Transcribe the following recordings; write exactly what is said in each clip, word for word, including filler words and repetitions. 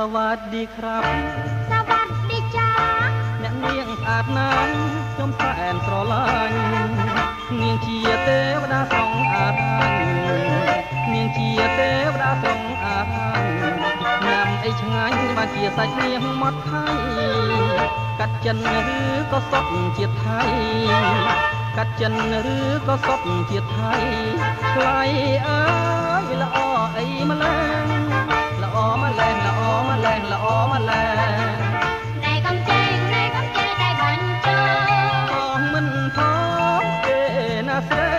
วัสดีครับสวัสดีจ้าអ្នកនាងស្អាតណាស់ខ្ញុំសែនស្រឡាញ់នាងជាទេវតាស្រង់អារាញ់នាងជាទេវតាស្រង់អារាញ់ញ៉ាំអីឆ្ងាញ់បានជាសាច់នាងមាត់ថៃកាត់ចិនឬក៏សុតជាតិថៃកាត់ចិនឬក៏សុតជាតិថៃថ្លៃអើយល្អអីម្ល៉េះល្អម្ល៉េះល្អម្ល៉េះល្អម្ល៉េះណែកំចេងណែកំចេងតែបាញ់ចូលផងមិនផងទេណាស្រី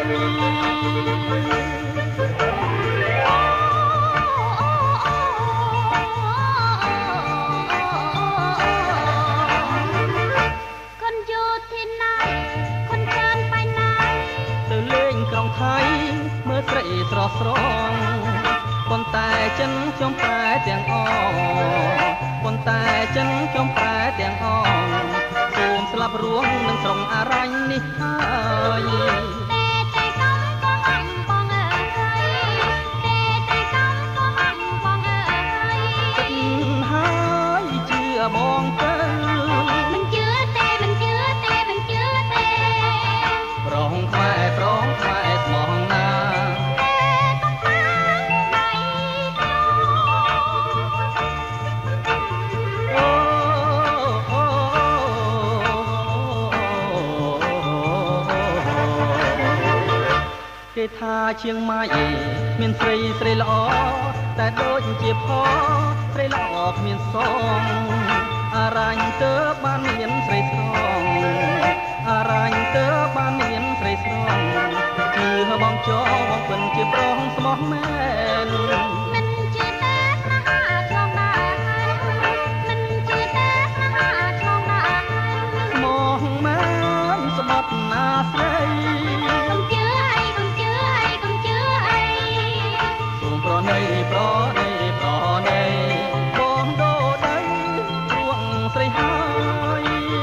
คนอยู่ที่ไหนคนเดินไปไหนទៅលេងក្រុងថៃមើលស្រីស្រស់ស្រង់ប៉ុន្តែចិនខ្ញុំប្រែទាំងអប៉ុន្តែចិនខ្ញុំប្រែទាំងអសូមស្លាប់រួងនឹងស្រងអរញ្ញនេះហើយតែតែកំក៏ហំបងអើយតែតែកំក៏ហំបងអើយគិតហើយជឿបងទៅមិនជឿទេមិនជឿទេមិនជឿទេប្រងខ្មែរប្រងខ្មែរស្មោះណាគេថាជាងម៉ៃមានស្រីស្រីល្អតែដូចជាផងស្រីល្អគ្មានសងអរញ្ញទៅបានមានស្រីស្រងអរញ្ញទៅបានមានស្រីស្រងជឿបងចោបងពិនជាប្រុសស្មោះមែនមិនជឿទេស្នេហាឆ្លងដើរមិនជឿទេស្នេហាឆ្លងដើរស្មោះមែនស្បត់ណាស្រីប្រណីប្រណីប្រណីបងដូដៃរួងស្រីហើយ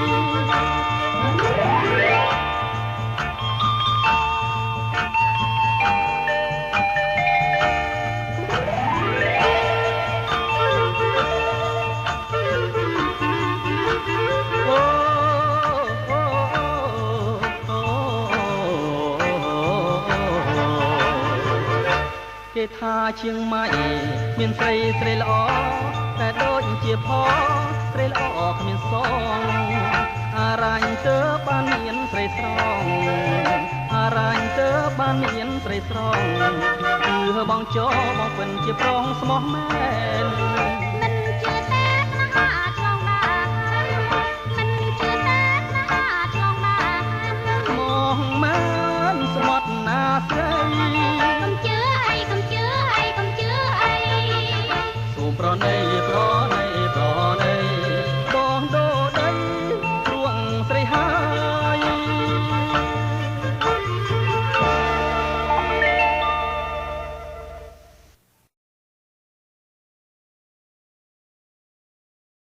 គេថាជាងម៉ៃមានស្រីស្រីល្អតែដូចជាផងស្រីល្អគ្មានសងអរញ្ញទៅបានមានស្រីស្រងអរញ្ញទៅបានមានស្រីស្រងគឺបងចោបងពិនជាប្រុសស្មោះមែនមិនជឿទេស្នេហាឆ្លងដើរមិនជឿទេស្នេហាឆ្លងដើរមងមែនស្មត់ណាស្រីកុំជឿអីកុំជឿអីកុំជឿអីសូមប្រណីប្រ